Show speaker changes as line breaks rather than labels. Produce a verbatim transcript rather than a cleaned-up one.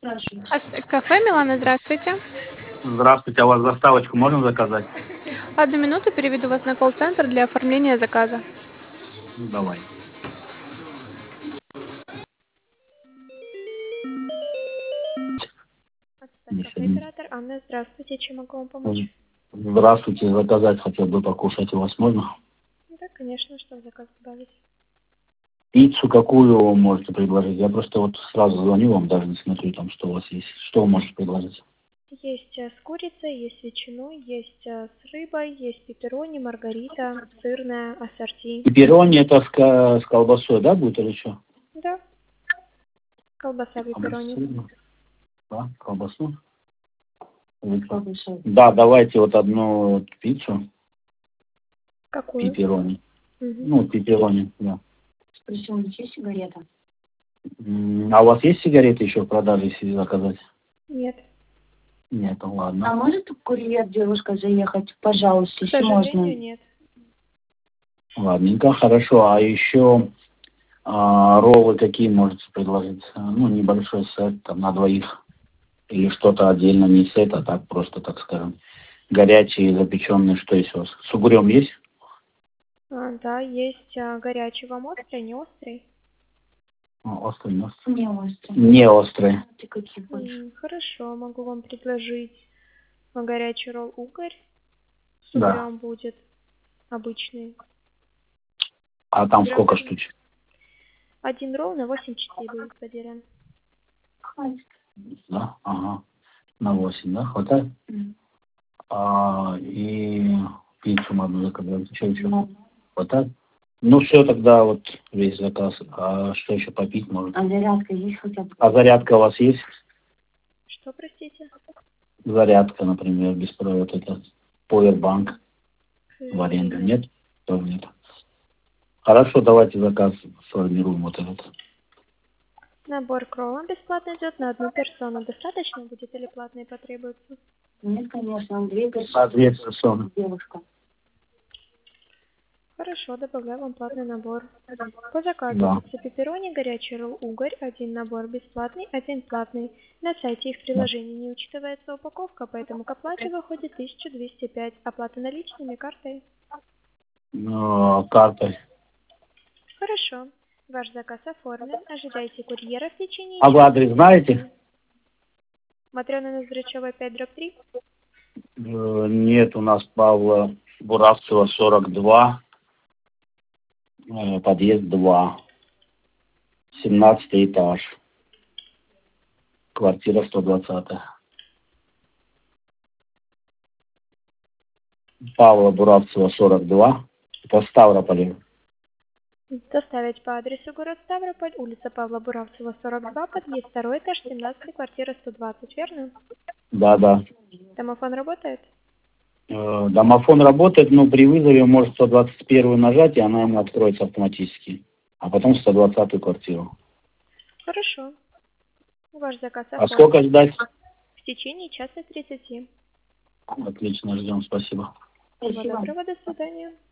Ас- Кафе Милана, здравствуйте.
Здравствуйте, а у вас доставочку можно заказать?
Одну минуту переведу вас на колл-центр для оформления заказа.
Ну, давай.
Ацтек кафе,
Если-
оператор Анна, здравствуйте. Чем могу вам помочь?
Здравствуйте, заказать хотел бы покушать у вас можно?
Да, конечно, что в заказ добавить?
Пиццу какую вы можете предложить? Я просто вот сразу звоню вам, даже не смотрю там, что у вас есть. Что вы можете предложить?
Есть э, с курицей, есть с ветчиной, есть э, с рыбой, есть пепперони, маргарита, сырная, ассорти.
Пепперони это с, ко- с колбасой, да, будет или что?
Да, колбаса пепперони.
Да, колбасу. Да, давайте вот одну вот пиццу,
Какую?
пепперони.
Мгм.
Ну, пепперони, да.
Причем есть сигарета?
М, А у вас есть сигареты еще в продаже, если заказать?
Нет,
Нет,
А
ладно.
может курьер, девушка, заехать? Пожалуйста,
к
если
сожалению,
можно.
нет.
Ладненько, хорошо. А еще а, роллы какие можете предложить? А, Ну, небольшой сет там на двоих. Или что-то отдельно, не сет, а так просто, так скажем. Горячие, запеченные, что есть у вас? С угрем есть?
А, да, есть а, горячий. Вам острый, не острый?
А, острый, не острый?
Не острый.
Не острый.
Ты какие больше?
М, Хорошо, могу вам предложить а, горячий ролл угорь. С
Да.
угрем будет обычный.
А там
Угрем
сколько
тоже.
штучек?
Один ролл на восемь четыре будет поделен.
Хватит.
Да, ага. На восемь, да? Хватает?
М.
А, и пиццу могу заказать. Что еще?
Ну,
Хватает? Ну все, тогда вот весь заказ. А что еще попить может?
а зарядка есть хотя бы?
А зарядка у вас есть?
Что, простите?
Зарядка, например, без провод, это Powerbank
К
в аренду.
сожалению.
Нет? Тоже нет. Хорошо, давайте заказ сформируем вот этот.
Набор к роллам бесплатно идет на одну персону. Достаточно будет или платные потребуются?
Нет, конечно, две
На
персоны.
две персоны.
Девушка.
Хорошо, добавляю вам платный набор. По заказу
Да.
пицца пепперони, горячий ролл угорь, один набор бесплатный, один платный. На сайте их приложений не учитывается упаковка, поэтому к оплате выходит тысяча двести пять. Оплата наличными, картой.
Э, картой.
Хорошо. Ваш заказ оформлен. Ожидайте курьера в течение
А вы
часа.
адрес знаете?
Матрёна Ноздрачёва, пять дробь три.
Э, Нет, у нас Павла Буравцева, сорок два, э, подъезд два, семнадцатый этаж, квартира сто двадцать. Павла Буравцева, сорок два, по Ставрополю.
Доставить по адресу город Ставрополь, улица Павла Буравцева, сорок два, подъезд второй этаж, семнадцатый, квартира сто двадцать, верно?
Да, да.
Домофон работает?
Э, Домофон работает, но при вызове может сто двадцать один нажать, и она ему откроется автоматически. А потом сто двадцатую квартиру.
Хорошо. Ваш заказ
А
оформлен.
сколько ждать?
В течение часа тридцати.
Отлично, ждем, спасибо.
Всего
Спасибо.
доброго, до свидания.